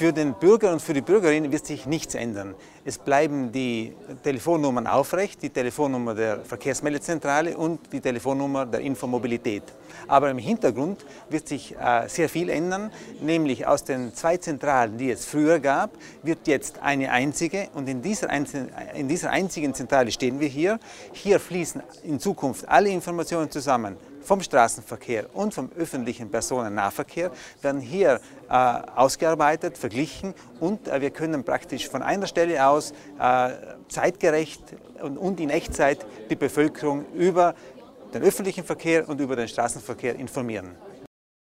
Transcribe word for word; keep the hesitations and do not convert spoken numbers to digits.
Für den Bürger und für die Bürgerin wird sich nichts ändern. Es bleiben die Telefonnummern aufrecht, die Telefonnummer der Verkehrsmeldezentrale und die Telefonnummer der Infomobilität. Aber im Hintergrund wird sich äh, sehr viel ändern, nämlich aus den zwei Zentralen, die es früher gab, wird jetzt eine einzige, und in dieser, einzelnen, in dieser einzigen Zentrale stehen wir hier. Hier fließen in Zukunft alle Informationen zusammen. Vom Straßenverkehr und vom öffentlichen Personennahverkehr werden hier äh, ausgearbeitet, verglichen und äh, wir können praktisch von einer Stelle aus äh, zeitgerecht und, und in Echtzeit die Bevölkerung über den öffentlichen Verkehr und über den Straßenverkehr informieren.